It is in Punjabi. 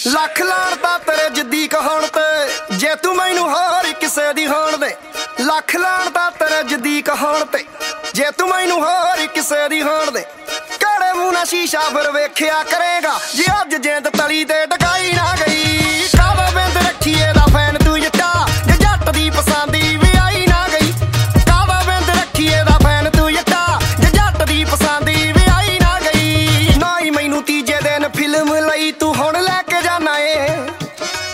ਲੱਖ ਲਾਣਤਾ ਤੇਰੇ ਜਿੱਦੀ ਕਹਾਉਣ ਤੇ ਜੇ ਤੂੰ ਮੈਨੂੰ ਹੋਰ ਕਿਸੇ ਦੀ ਹੋਣ ਦੇ। ਲੱਖ ਲਾਣਤਾ ਤੇਰੇ ਜਿੱਦੀ ਕਹਾਉਣ ਤੇ ਜੇ ਤੂੰ ਮੈਨੂੰ ਹੋਰ ਕਿਸੇ ਦੀ ਹੋਣ ਦੇ। ਕਿਹੜੇ ਮੂੰਹ ਨਾਲ ਸ਼ੀਸ਼ਾ ਫਿਰ ਵੇਖਿਆ ਕਰੇਗਾ ਜੇ ਅੱਜ ਜਿੰਦ ਤਲੀ ਤੇ ਟਕਾਈ ਨਾ ਗਈ।